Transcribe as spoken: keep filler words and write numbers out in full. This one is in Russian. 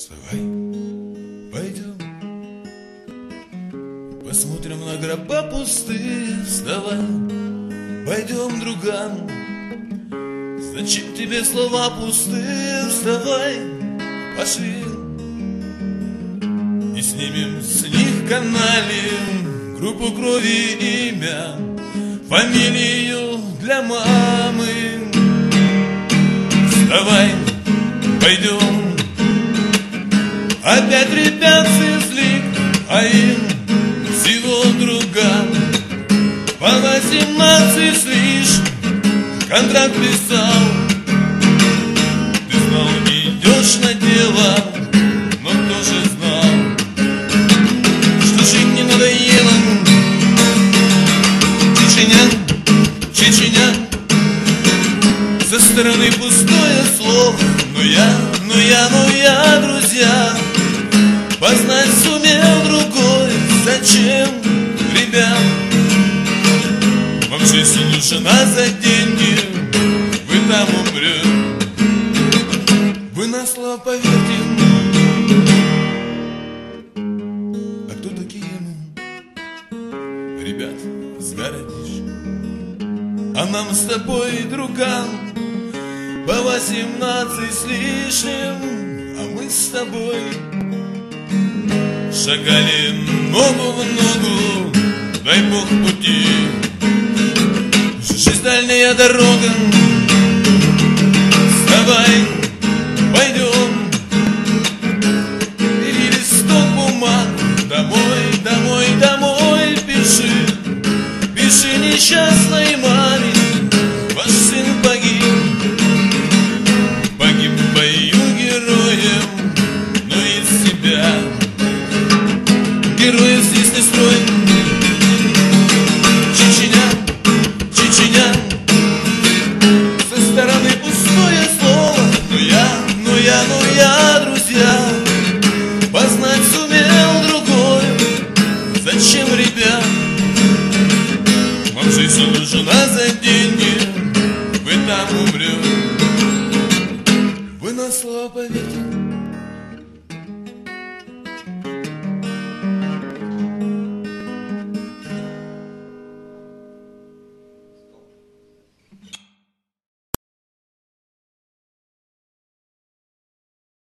Вставай, пойдем, посмотрим на гроба пустые. Вставай, пойдем, друган, зачем тебе слова пустые? Вставай, пошли, и снимем с них канали группу крови, имя, фамилию для мамы. Вставай, пойдем, опять ребят с злик, а им всего друган. По восемнадцать лишь контракт писал. Ты знал, идешь на дело, но кто же знал, что жить не надоело. Чеченя, Чеченя, со стороны пустое слово. Но я, но я, но я, друзья, познать сумел другой. Зачем, ребят, вам жизнь нужна за деньги? Вы там умрете, вы на слово поверьте. А кто такие мы, ребят, сгородишь? А нам с тобой, друган, по восемнадцать с лишним, а мы с тобой шагали ногу в ногу, дай Бог пути. Жизнь дальняя дорога. Вставай,